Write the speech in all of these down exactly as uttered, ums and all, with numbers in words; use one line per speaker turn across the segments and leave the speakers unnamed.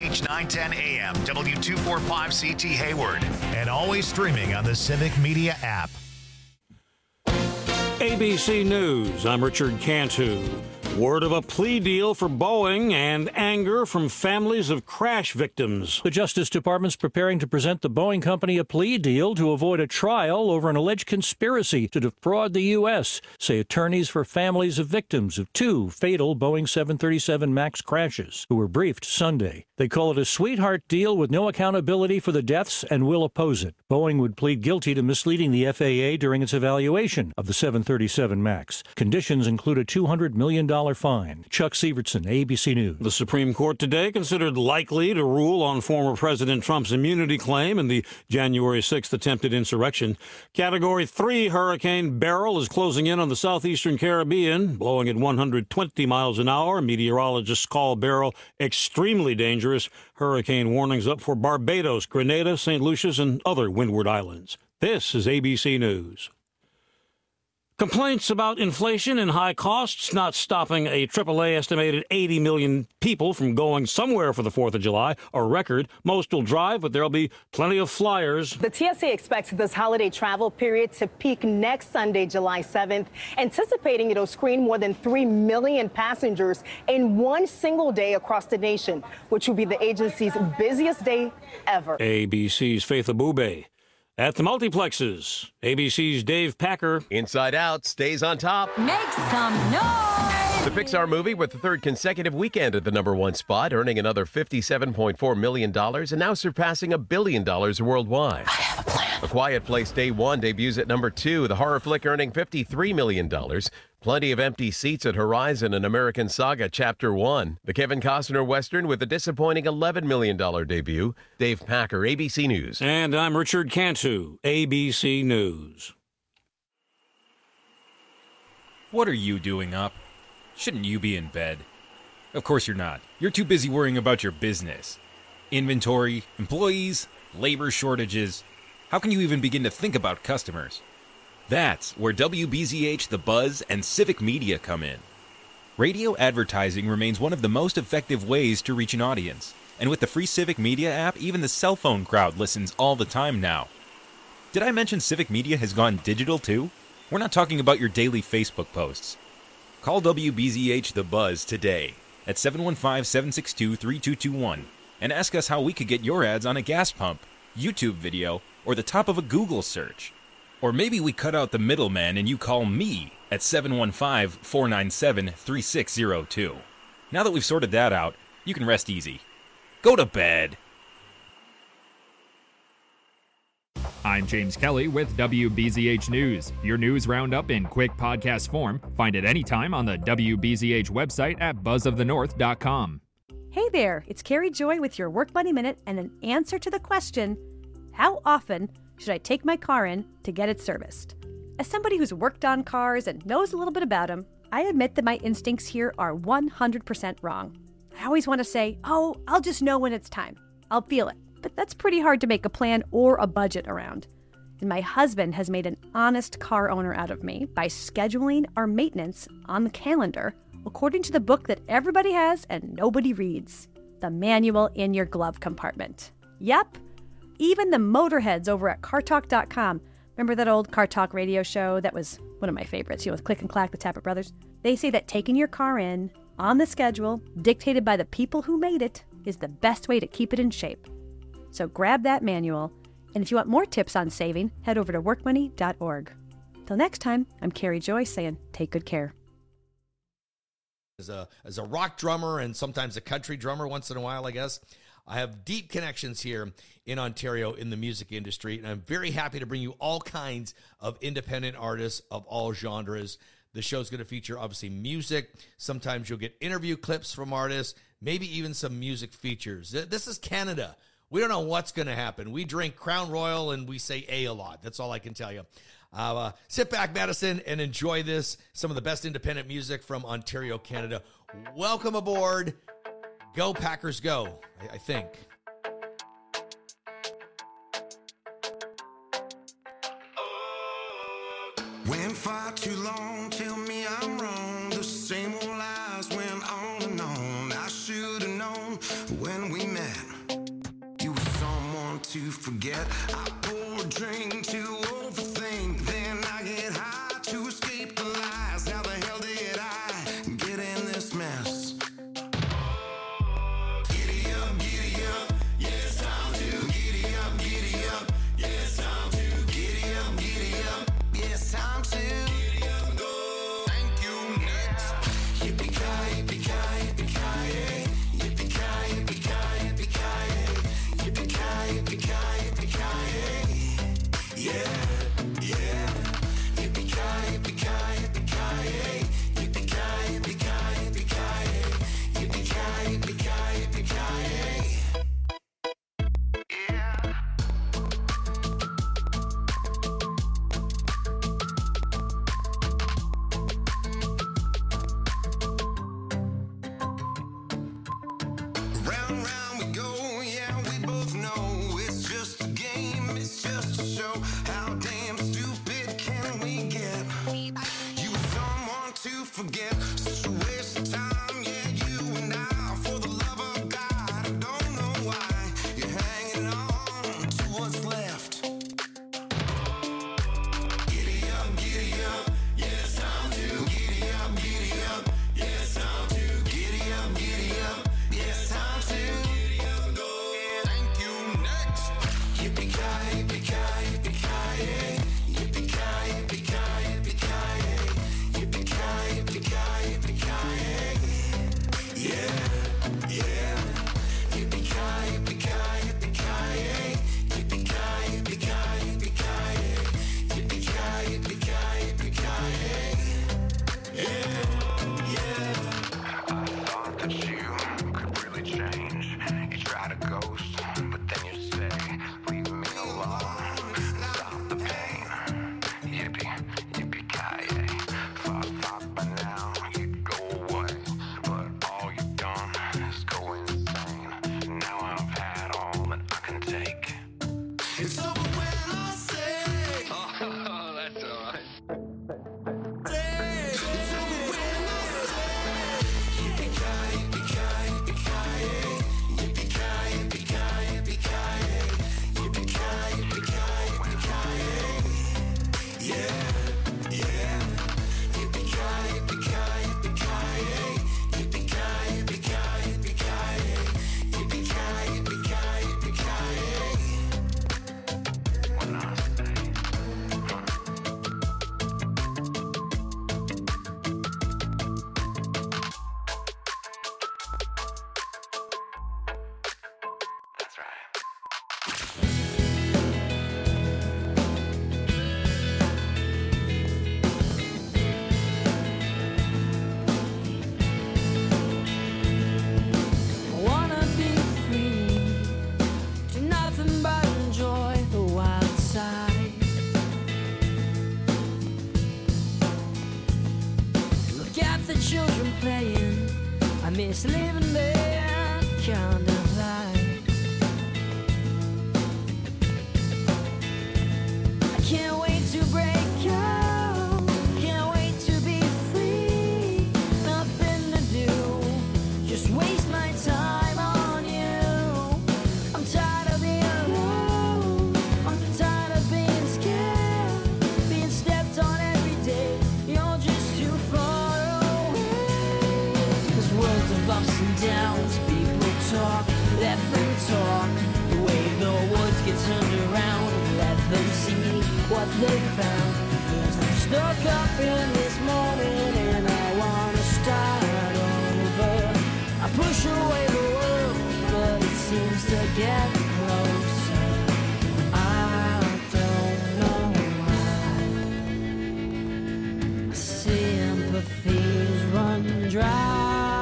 H nine ten A M, W two forty-five C T Hayward, and always streaming on the Civic Media app.
A B C News, I'm Richard Cantu. Word of a plea deal for Boeing and anger from families of crash victims. The Justice Department's preparing to present the Boeing company a plea deal to avoid a trial over an alleged conspiracy to defraud the U S, say attorneys for families of victims of two fatal Boeing seven thirty-seven MAX crashes, who were briefed Sunday. They call it a sweetheart deal with no accountability for the deaths and will oppose it. Boeing would plead guilty to misleading the F A A during its evaluation of the seven thirty-seven MAX. Conditions include a two hundred million dollars fine. Chuck Sievertson, A B C News. The Supreme Court today considered likely to rule on former President Trump's immunity claim in the January sixth attempted insurrection. Category three Hurricane Beryl is closing in on the southeastern Caribbean, blowing at one hundred twenty miles an hour. Meteorologists call Beryl extremely dangerous. Hurricane warnings up for Barbados, Grenada, Saint Lucia, and other windward islands. This is A B C News. Complaints about inflation and high costs not stopping a triple A estimated eighty million people from going somewhere for the fourth of July, a record. Most will drive, but there'll be plenty of flyers.
The T S A expects this holiday travel period to peak next Sunday, July seventh, anticipating it'll screen more than three million passengers in one single day across the nation, which will be the agency's busiest day ever.
A B C's Faith Abube. At the multiplexes, A B C's Dave Packer.
Inside Out stays on top.
Make some noise!
The Pixar movie with the third consecutive weekend at the number one spot, earning another fifty-seven point four million dollars and now surpassing a billion dollars worldwide.
I have a plan.
A Quiet Place Day One debuts at number two, the horror flick earning fifty-three million dollars. Plenty of empty seats at Horizon and American Saga Chapter one. The Kevin Costner Western with a disappointing eleven million dollars debut. Dave Packer, A B C News.
And I'm Richard Cantu, A B C News.
What are you doing up? Shouldn't you be in bed? Of course you're not. You're too busy worrying about your business. Inventory, employees, labor shortages. How can you even begin to think about customers? That's where W B Z H, The Buzz, and Civic Media come in. Radio advertising remains one of the most effective ways to reach an audience. And with the free Civic Media app, even the cell phone crowd listens all the time now. Did I mention Civic Media has gone digital too? We're not talking about your daily Facebook posts. Call W B Z H The Buzz today at seven one five, seven six two, three two two one and ask us how we could get your ads on a gas pump, YouTube video, or the top of a Google search. Or maybe we cut out the middleman and you call me at seven one five, four nine seven, three six zero two. Now that we've sorted that out, you can rest easy. Go to bed.
I'm James Kelly with W B Z H News, your news roundup in quick podcast form. Find it anytime on the W B Z H website at buzz of the north dot com.
Hey there, it's Carrie Joy with your Work Money Minute and an answer to the question, how often should I take my car in to get it serviced? As somebody who's worked on cars and knows a little bit about them, I admit that my instincts here are one hundred percent wrong. I always want to say, oh, I'll just know when it's time. I'll feel it. But that's pretty hard to make a plan or a budget around. And my husband has made an honest car owner out of me by scheduling our maintenance on the calendar according to the book that everybody has and nobody reads, the manual in your glove compartment. Yep. Even the motorheads over at car talk dot com, remember that old Car Talk radio show that was one of my favorites, you know, with Click and Clack, the Tappet Brothers? They say that taking your car in, on the schedule, dictated by the people who made it, is the best way to keep it in shape. So grab that manual, and if you want more tips on saving, head over to work money dot org. Till next time, I'm Carrie Joy saying, take good care.
As a, as a rock drummer and sometimes a country drummer once in a while, I guess, I have deep connections here in Ontario in the music industry, and I'm very happy to bring you all kinds of independent artists of all genres. The show's going to feature, obviously, music. Sometimes you'll get interview clips from artists, maybe even some music features. This is Canada. We don't know what's going to happen. We drink Crown Royal and we say A a lot. That's all I can tell you. Uh, uh, sit back, Madison, and enjoy this. Some of the best independent music from Ontario, Canada. Welcome aboard. Go Packers, go, I, I think.
Went far too long, tell me I'm wrong. The same old lies went on and on. I should have known when we met. want to forget. I pour a drink to overthink, then I get high to escape the lies. How the hell did I get in this mess? Giddy up, giddy up, yes, I'm too giddy up, giddy up, yes, I'm too giddy up, giddy up, yes, I'm too giddy up, go. Thank you, next. Yippee-ki-yay, yippee-ki-yay, yippee-ki-yay, yippee-ki-yay, yippee-ki-yay, yippee-ki-yay, yippee-ki-yay, yippee-ki-yay, yippee-ki-yay, yeah, yeah. Yippee-ki-yay, yippee-ki-yay, yippee-ki-yay, yippee-ki-yay, yippee-ki-yay, yippee-ki-yay, yippee-ki-yay, yippee-ki-yay, yippee-ki-yay. Round, round we go, yeah, we both know it's just a game, it's just a show. How damn stupid can we get? You were someone to forget, such a waste of time, yeah, you and I. For the love of God, I don't know why you're hanging on to what's left. Giddy up, giddy up, yes, I'm too giddy up, giddy up, yes, I'm too giddy up, giddy up, yes, I'm too giddy up, go. Thank you, next. Yippee-ki-yay, yippee-ki-yay, yippee-ki-yay, yippee-ki-yay, yippee-ki-yay, yippee-ki-yay, yippee-ki-yay, yippee-ki-yay, yippee-ki-yay, yeah, yeah. Yippee-ki-yay, yippee-ki-yay, yippee-ki-yay, yippee-ki-yay, yippee-ki-yay, yippee-ki-yay, yippee-ki-yay, yippee-ki-yay, yippee-ki-yay, yeah, yeah. I thought that you could really change. You try to ghost, but then you say, leave me alone, stop the pain. Yippee, yippee-ki-yay. Thought, thought by now you'd go away, but all you've done is go insane. Now I've had all that I can take. It's over when I say, oh, that's all right. It's over when I say, yippee-ki-yay, yippee-ki-yay, yippee-ki-yay, yippee-ki-yay, yippee-ki-yay, yippee-ki-yay, yippee-ki-yay, yippee-ki-yay, yeah, yeah. Yippee-ki-yay, yippee-ki-yay, yippee-ki-yay, yippee-ki-yay, yippee-ki-yay, yippee-ki-yay, yippee-ki-yay, yippee-ki-yay, yippee-ki-yay. When I say, that's right.
I wanna be free, do nothing but enjoy the wild side. Look at the children playing, I miss living that kind of life. I can't wait to break out, can't wait to be free. Nothing to do, just waste my time on you. I'm tired of being alone, I'm tired of being scared, being stepped on every day. You're just too far away. This world of ups and downs, people talk, let them talk. The way the woods get turned around, let them see what they found. 'Cause I'm stuck up in this moment and I wanna start over. I push away the world, but it seems to get closer. I don't know why. Sympathies run dry.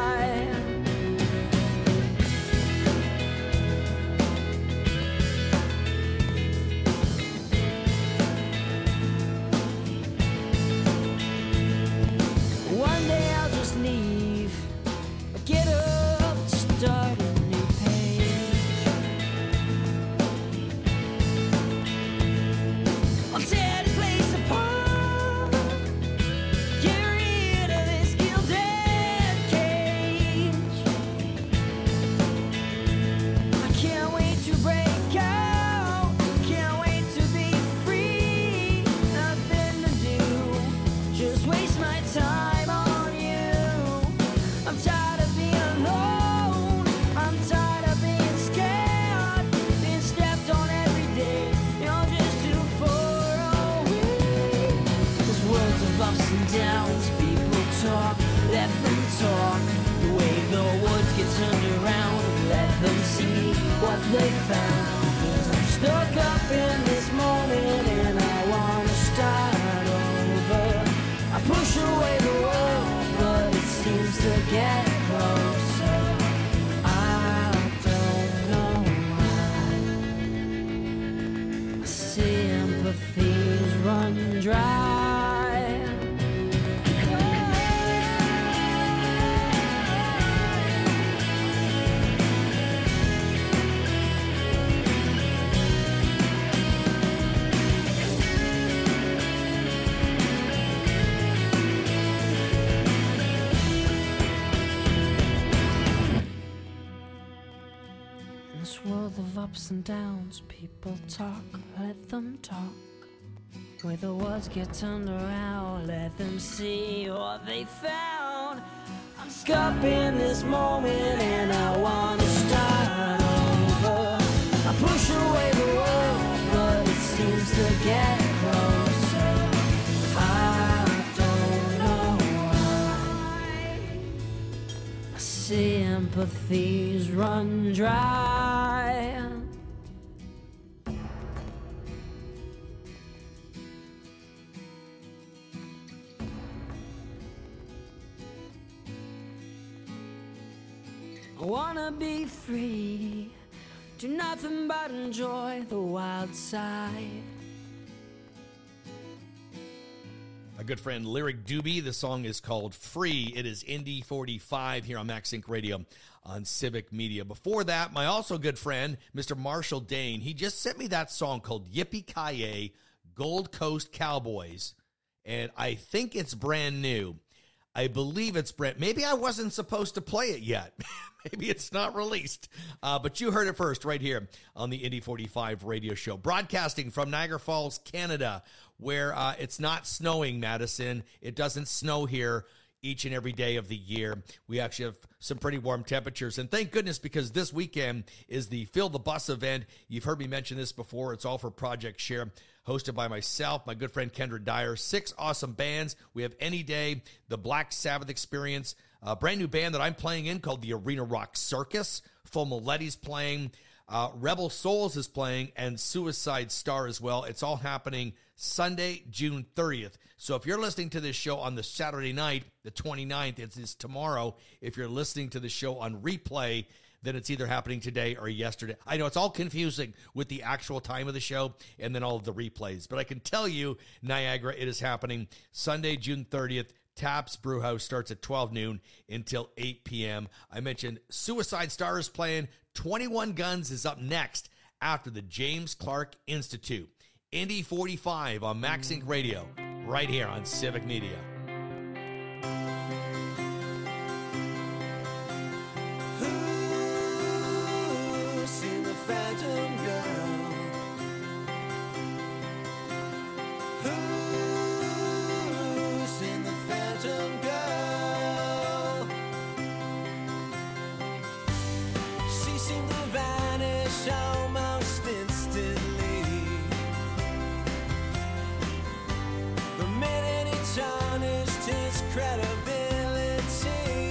One day I'll just leave, get up to start a new page. they found. 'Cause I'm stuck up in this moment and I wanna start over. I push away the world, but it seems to get closer. I don't know why. My sympathies run dry. In this world of ups and downs, people talk, let them talk. Where the words get turned around, let them see what they found. I'm stuck in this moment and I wanna start over. I push away the world, but it seems to get closer. I don't know why. My sympathies run dry. I wanna be free, do nothing but enjoy the wild side.
My good friend Lyric Doobie. The song is called Free. It is Indy forty-five here on MaxSync Radio on Civic Media. Before that, my also good friend, Mister Marshall Dane, he just sent me that song called Yippee-Ki-Yay, Gold Coast Cowboys. And I think it's brand new. I believe it's brand. Maybe I wasn't supposed to play it yet. Maybe it's not released. Uh, but you heard it first right here on the Indy forty-five radio show. Broadcasting from Niagara Falls, Canada, where uh, it's not snowing, Madison. It doesn't snow here each and every day of the year. We actually have some pretty warm temperatures. And thank goodness, because this weekend is the Fill the Bus event. You've heard me mention this before. It's all for Project Share, hosted by myself, my good friend Kendra Dyer. Six awesome bands. We have Any Day, the Black Sabbath Experience, a brand new band that I'm playing in called the Arena Rock Circus. Fomoletti's playing. Uh, Rebel Souls is playing, and Suicide Star as well. It's all happening Sunday, June thirtieth. So if you're listening to this show on the Saturday night, the twenty-ninth, it is tomorrow. If you're listening to the show on replay, then it's either happening today or yesterday. I know it's all confusing with the actual time of the show and then all of the replays. But I can tell you, Niagara, it is happening Sunday, June thirtieth. Taps Brewhouse starts at twelve noon until eight p.m. I mentioned Suicide Star is playing. twenty-one Guns is up next after the James Clark Institute. Indy forty-five on MaxSync Radio, right here on Civic Media.
Who's seen the Phantom Girl? Who's seen the Phantom Girl? She seemed to vanish almost instantly. The minute he tarnished his credibility.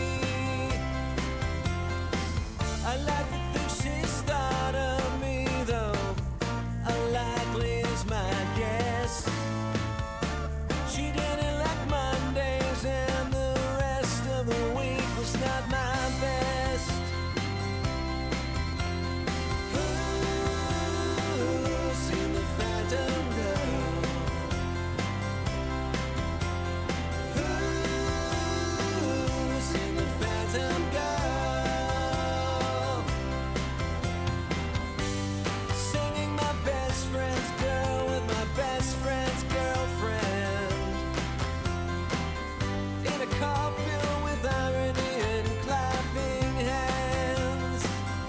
I like the things she's thought of me, though unlikely is my guess. She didn't like Mondays, and the rest of the week was not my best. Who's seen the Phantom Girl? Who's seen the Phantom Girl? Singing my best friend's girl with my best friend's girlfriend in a car filled with irony and clapping hands.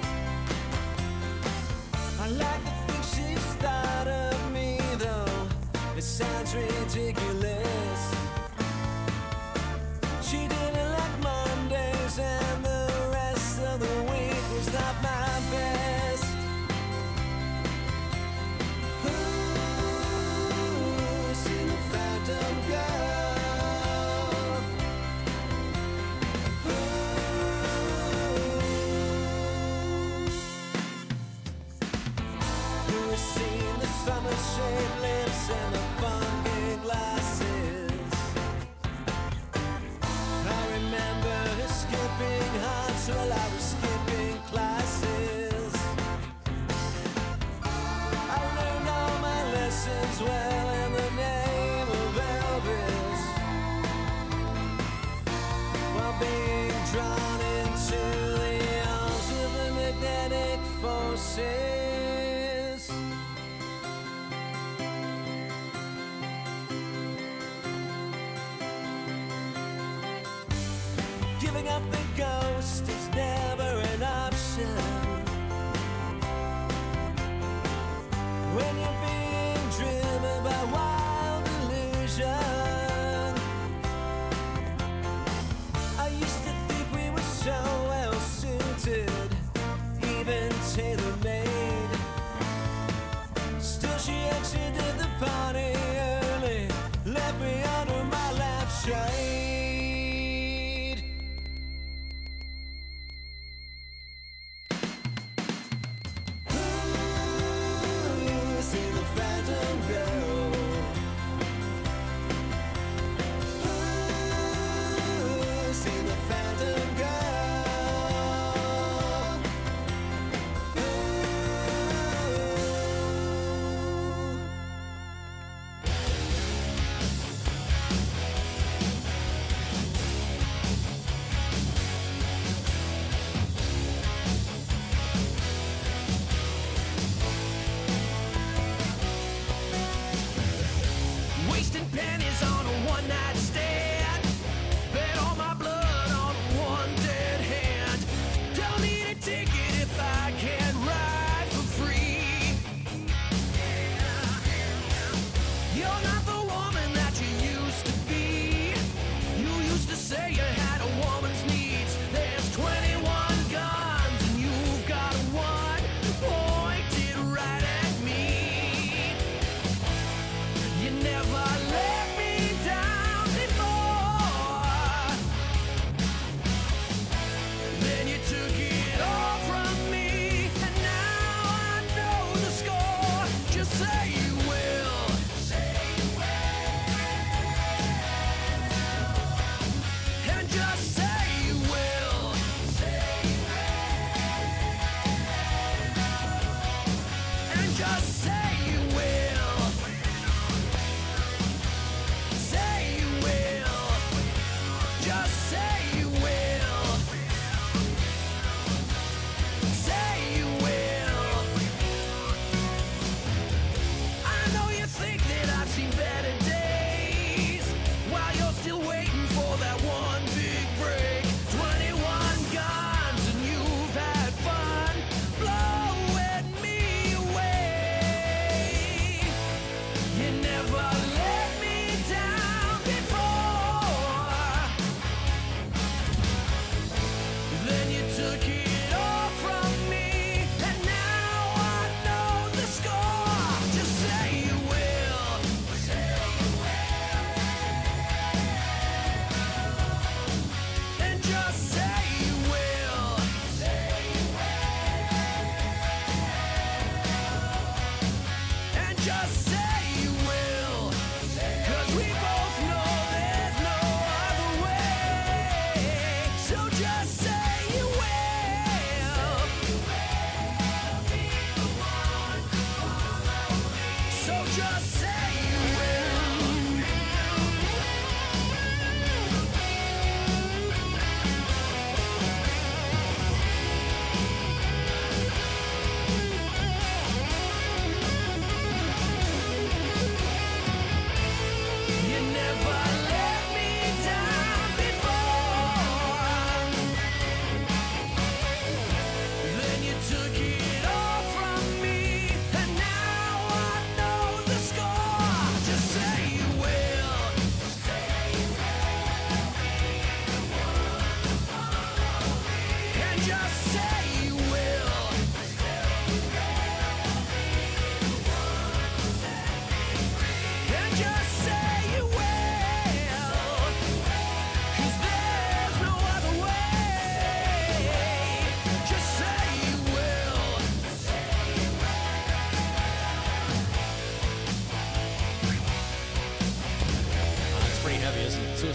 I like the things she's thought of me, though it sounds ridiculous. She didn't like Mondays, and the rest of the week was not my best. Who's seen the Phantom Girl? Who? and the funky glasses. I remember skipping hearts while I was skipping classes. I learned all my lessons well in the name of Elvis, while being drawn into the arms of the magnetic forces. Giving up the ghost is never an option when you're being driven by wild delusion. I used to think we were so well suited, even tailor-made. Still she exited the party early, left me under my lampshade. Wasting pennies on a one-night stand, bet all my blood on one dead hand. Don't need a ticket if I can ride for free. You're not the woman that you used to be. You used to say you had a woman's needs. There's twenty-one guns and you've got one pointed right at me. You never let me down before. Then you took it all from me, and now I know the score. Just say you will. Say you will. And just say you will. Say you will. And just say you will. Say you will. Just say you will. Say you will.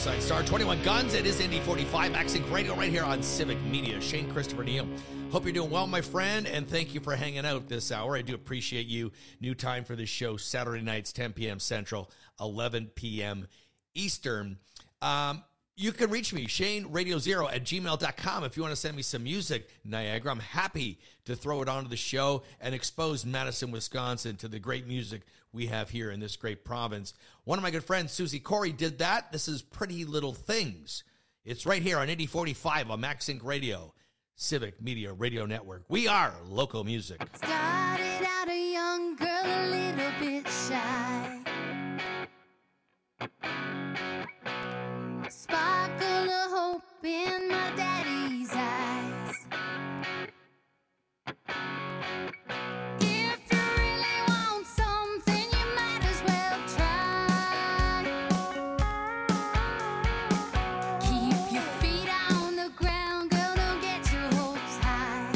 Suicide Star, twenty-one Guns. It is Indy forty-five, MaxSync Radio right here on Civic Media. Shane Christopher Neal. Hope you're doing well, my friend, and thank you for hanging out this hour. I do appreciate you. New time for this show, Saturday nights, ten p.m. Central, eleven p.m. Eastern. Um, you can reach me, Shane Radio Zero at gmail dot com. If you want to send me some music, Niagara, I'm happy to throw it onto the show and expose Madison, Wisconsin to the great music we have here in this great province. One of my good friends, Susie Corey, did that. This is Pretty Little Things. It's right here on Indy forty-five on MaxSync Radio, Civic Media Radio Network. We are local music.
Started out a young girl, a little bit shy. Sparkle of hope in my daddy's eyes. If you really want something, you might as well try. Keep your feet on the ground, girl, don't get your hopes high.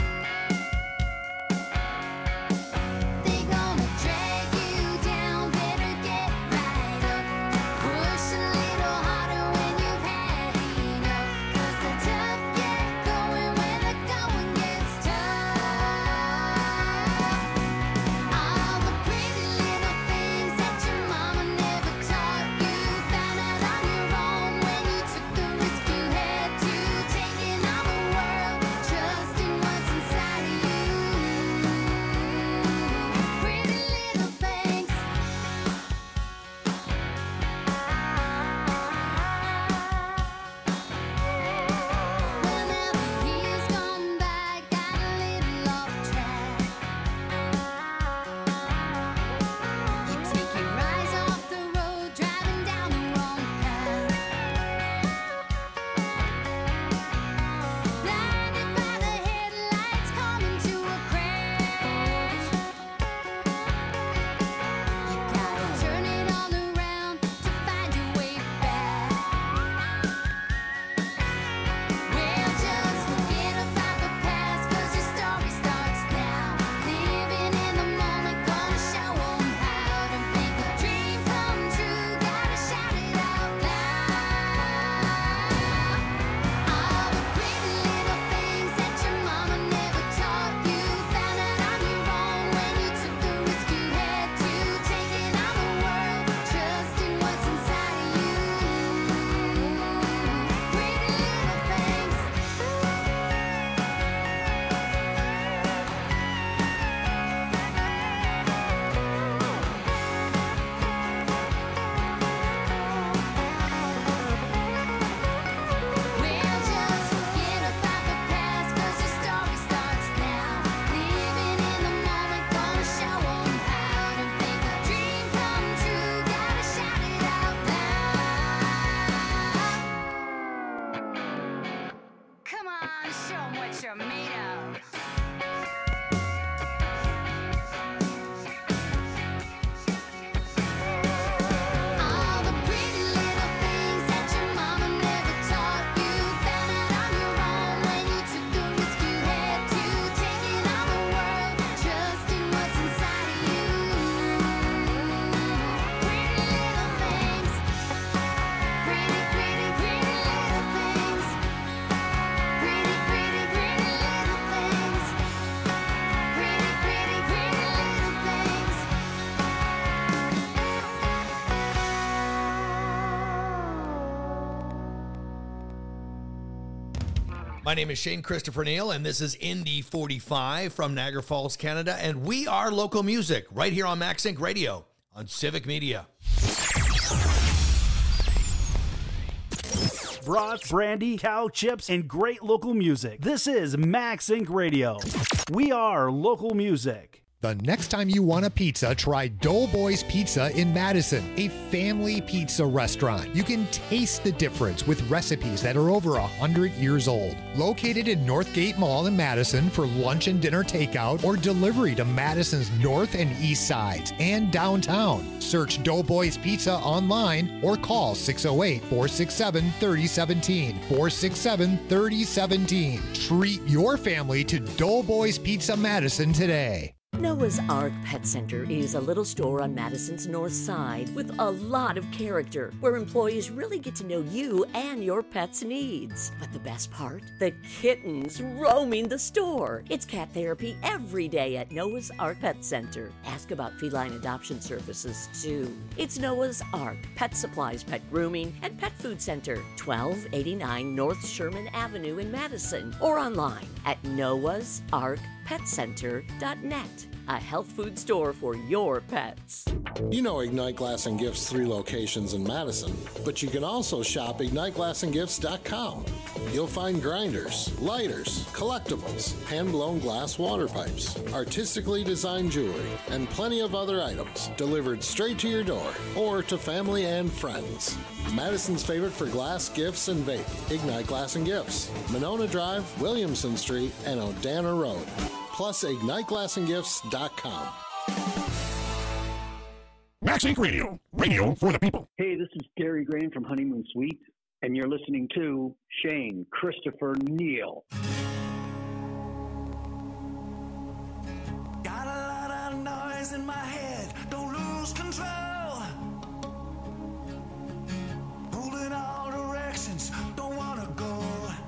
They gonna drag you down, better get right up. Push a little harder when you've had enough. 'Cause the tough get going when the going gets tough. All the pretty little things that your mama never taught you, found out on your own when you took the risk you had to, taking on the world, trusting what's inside of you. Pretty little things. Well, now the years gone by, got a little off track. You take your eyes off the road, driving down the wrong path. Blinded by the headlights, coming to a crash. You gotta turn it all around to find your way back. Well, just forget about the past, 'cause your story starts now. Living in the moment, gonna show 'em how to make a dream come true. Gotta shout it out loud. All the pretty little things that your mama never taught you, found out on your own when you took the risk you had to, taking on the world, trusting what's inside of you. Pretty little things. Well, just forget about the past, 'cause your story starts now. Living in the moment, gonna show 'em how to make a dream come true. Gotta shout it out loud. Come on, show 'em what you're made of. All the pretty little things that your mama never taught you, found out on your own when you took the risk you had to, taking on the world, trusting what's inside of you. Pretty little things. Pretty, pretty, pretty little things. Pretty, pretty, pretty little things. Pretty, pretty, pretty little things.
My name is Shane Christopher Neal, and this is Indy forty-five from Niagara Falls, Canada, and we are local music right here on MaxSync Radio on Civic Media.
Brats, brandy, cow chips, and great local music. This is MaxSync Radio. We are local music.
The next time you want a pizza, try Doughboys Pizza in Madison, a family pizza restaurant. You can taste the difference with recipes that are over one hundred years old. Located in Northgate Mall in Madison for lunch and dinner takeout or delivery to Madison's north and east sides and downtown. Search Doughboys Pizza online or call six oh eight, four six seven, three oh one seven, four six seven, three oh one seven. Treat your family to Doughboys Pizza Madison today.
Noah's Ark Pet Center is a little store on Madison's north side with a lot of character, where employees really get to know you and your pet's needs. But the best part? The kittens roaming the store. It's cat therapy every day at Noah's Ark Pet Center. Ask about feline adoption services, too. It's Noah's Ark Pet Supplies, Pet Grooming, and Pet Food Center, twelve eighty-nine North Sherman Avenue in Madison, or online at noahs ark pet center dot net. A health food store for your pets.
You know Ignite Glass and Gifts three locations in Madison, but you can also shop ignite glass and gifts dot com. You'll find grinders, lighters, collectibles, hand-blown glass water pipes, artistically designed jewelry, and plenty of other items delivered straight to your door or to family and friends. Madison's favorite for glass, gifts, and vape, Ignite Glass and Gifts, Monona Drive, Williamson Street, and Odana Road. Plus ignite glass and gifts dot com.
Max Inc Radio, radio for the people.
Hey, this is Gary Grain from Honeymoon Suite, and you're listening to Shane Christopher Neal.
Got a lot of noise in my head, don't lose control. Pulled in all directions, don't wanna go.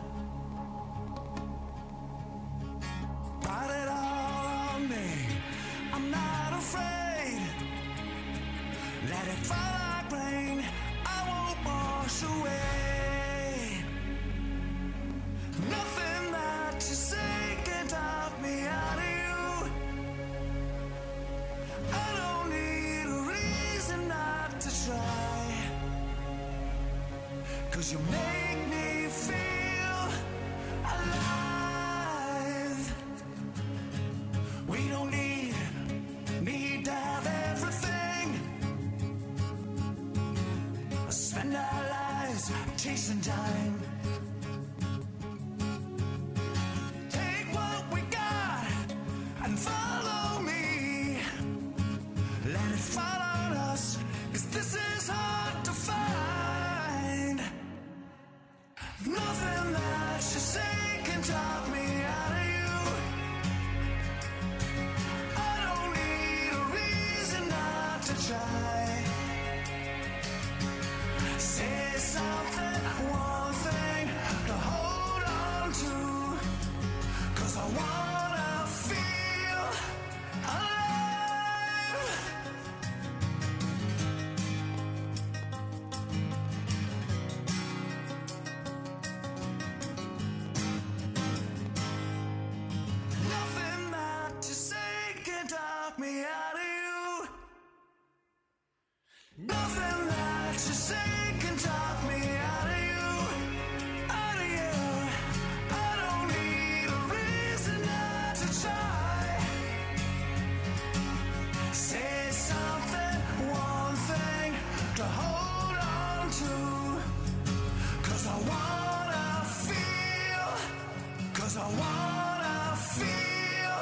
Brought it all on me, I'm not afraid. Let it fall like rain, I won't wash away. Nothing that you say can talk me out of you. I don't need a reason not to try. Cause you make me feel alive. We don't need, need to have everything. Spend our lives chasing time. Take what we got and follow me. Let it fall on us, cause this is hard to find. Nothing that you say can talk me out of you. I don't need a reason not to try. Say something, one thing to hold on to. Cause I wanna feel alive. Nothing that you say can talk me out of you. Nothing that you say can talk me out of you, out of you. I don't need a reason not to try. Say something, one thing to hold on to. Cause I wanna feel, cause I wanna feel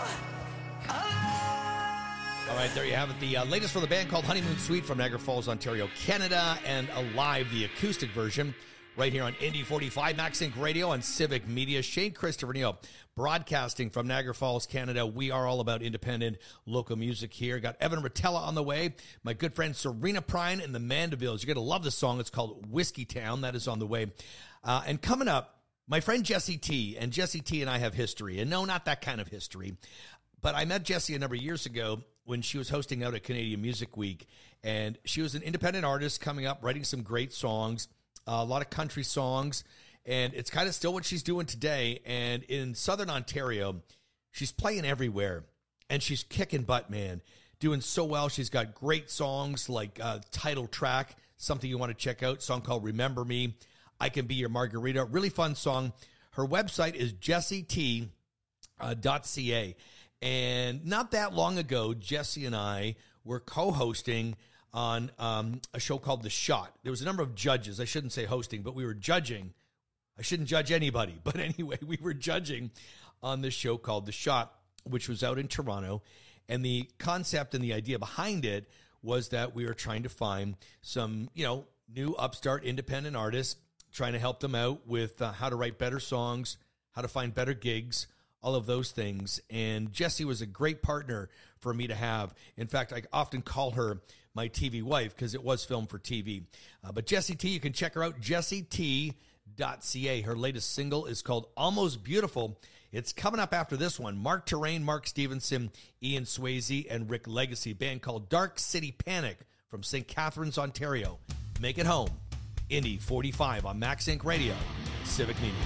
alive.
All right, there you have it. The uh, latest from the band called Honeymoon Suite from Niagara Falls, Ontario, Canada, and Alive, the acoustic version, right here on Indy forty-five, Max Inc Radio, and Civic Media. Shane Christopher Neal, broadcasting from Niagara Falls, Canada. We are all about independent local music here. Got Evan Rotella on the way. My good friend Serena Prine and the Mandevilles. You're going to love this song. It's called Whiskey Town. That is on the way. Uh, and coming up, my friend Jesse T. And Jesse T. and I have history. And no, not that kind of history. But I met Jessie a number of years ago when she was hosting out at Canadian Music Week. And she was an independent artist coming up, writing some great songs, uh, a lot of country songs. And it's kind of still what she's doing today. And in Southern Ontario, she's playing everywhere. And she's kicking butt, man. Doing so well. She's got great songs like uh, Title Track, something you want to check out, song called Remember Me, I Can Be Your Margarita. Really fun song. Her website is jessie t dot c a. And not that long ago, Jesse and I were co-hosting on um, a show called The Shot. There was a number of judges. I shouldn't say hosting, but we were judging. I shouldn't judge anybody. But anyway, we were judging on this show called The Shot, which was out in Toronto. And the concept and the idea behind it was that we were trying to find some, you know, new upstart independent artists, trying to help them out with uh, how to write better songs, how to find better gigs, all of those things. And Jessie was a great partner for me to have. In fact, I often call her my T V wife because it was filmed for T V. Uh, but Jessie T, you can check her out, jessie t dot c a. Her latest single is called Almost Beautiful. It's coming up after this one. Mark Terrain, Mark Stevenson, Ian Swayze, and Rick Legacy, band called Dark City Panic from Saint Catharines, Ontario. Make it home. Indy forty-five on Max Inc Radio, Civic Media.